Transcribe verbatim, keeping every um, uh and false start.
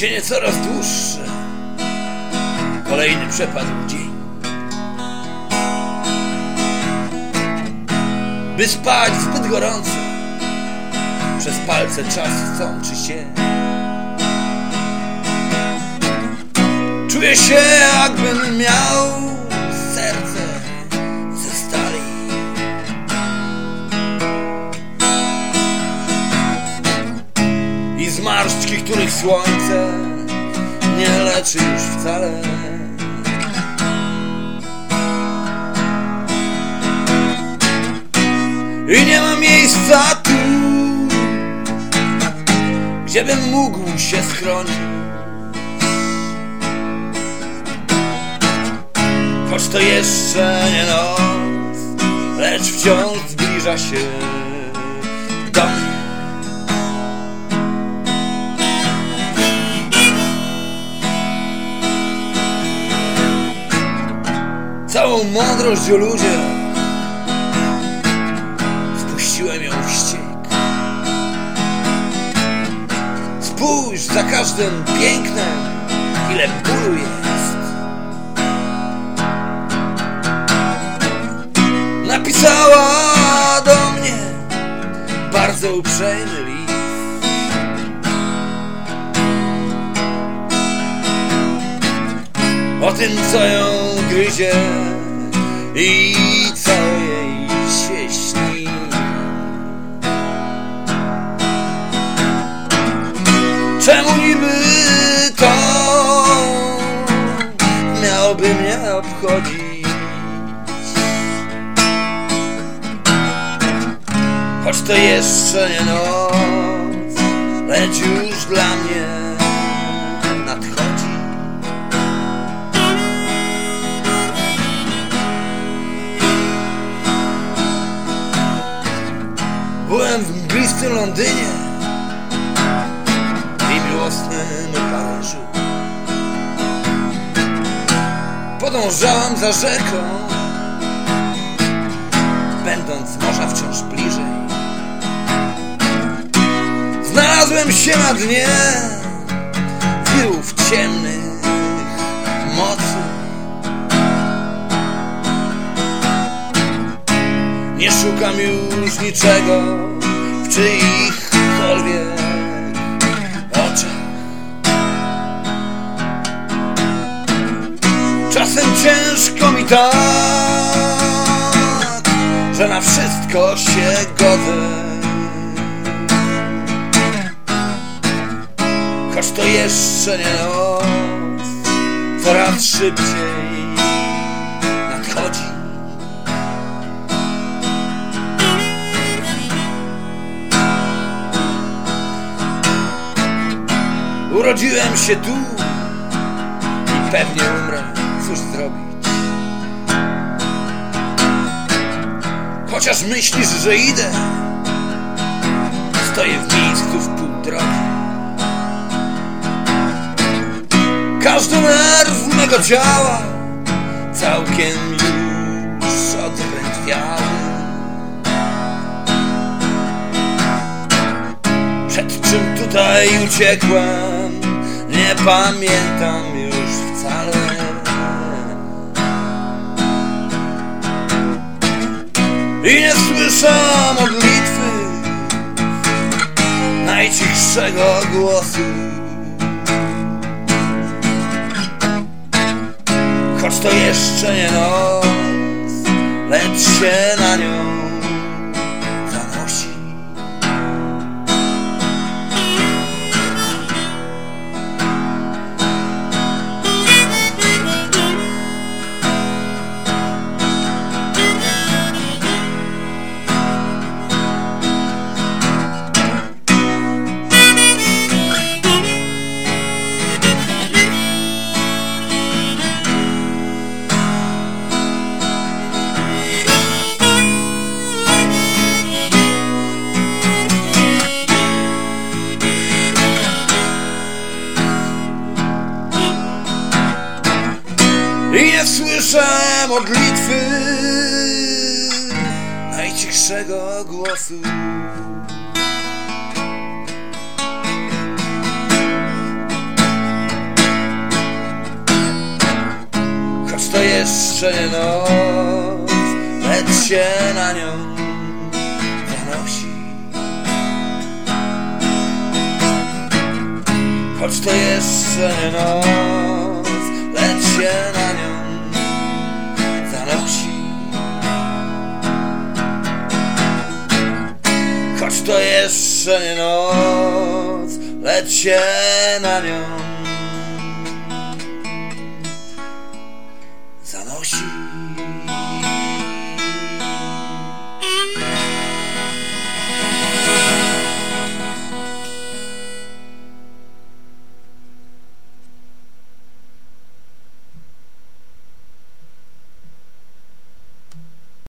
Cienie coraz dłuższe, kolejny przepadł dzień. By spać zbyt gorąco, przez palce czas sączy się. Czuję się, jakbym miał serce ze stali. I zmarszczki, których słońce nie leczy już wcale. I nie ma miejsca tu, gdzie bym mógł się schronić. Choć to jeszcze nie noc, lecz wciąż zbliża się do mnie. Całą mądrość o ludziach spuściłem ją w ściek. Spójrz, za każdym pięknem ile bólu jest. Napisała do mnie bardzo uprzejmy list. O tym, co ją gryzie i co jej się śni. Czemu niby to miałoby mnie obchodzić? Choć to jeszcze nie noc, lecz już dla mnie nadchodzi. Byłem w mglistym Londynie i miłosnym Paryżu. Podążałem za rzeką, będąc morza wciąż bliżej. Znalazłem się na dnie wirów ciemnych mocy. Nie szukam już niczego w czyichkolwiek oczach. Czasem ciężko mi tak, że na wszystko się godzę. Choć to jeszcze nie noc, coraz szybciej nadchodzi. Urodziłem się tu i pewnie umrę, cóż zrobić. Chociaż myślisz, że idę, stoję w miejscu w pół drogi. Każdy nerw mego ciała całkiem już odrętwiały. Przed czym tutaj uciekłem, nie pamiętam już wcale. I nie słyszę modlitwy najcichszego głosu. Choć to jeszcze nie noc, lecz się na nią zanosi. I nie słyszę modlitwy najcichszego głosu. jeszcze nie noc, lecz się na nią zanosi. Choć to jeszcze nie noc, lecz się na nią zanosi. Choć to jeszcze nie noc, lecz się na nią